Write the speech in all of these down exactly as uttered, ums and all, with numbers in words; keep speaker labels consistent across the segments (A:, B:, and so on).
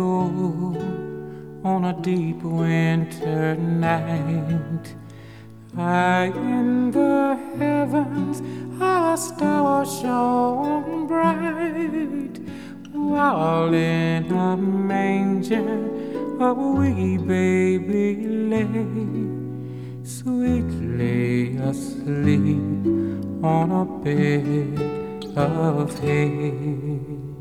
A: go on a deep winter night. High in the heavens, a star shone bright, while in a manger a wee baby lay, sweetly asleep on a bed of hay.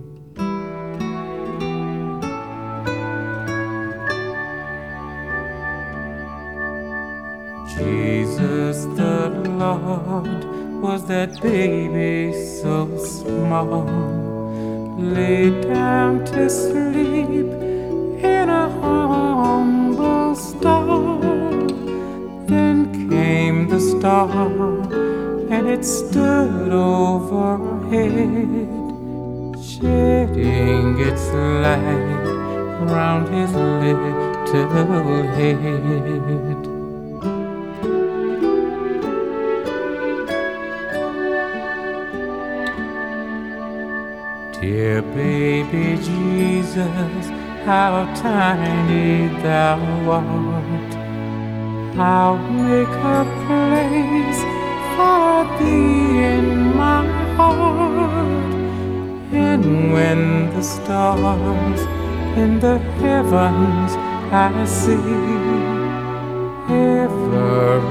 A: Jesus the Lord was that baby so small, laid down to sleep in a humble stall. Then came the star, and it stood overhead, shedding its light round his little head. Dear baby Jesus, how tiny thou art, I'll make a place for thee in my heart. And when the stars in the heavens I see, ever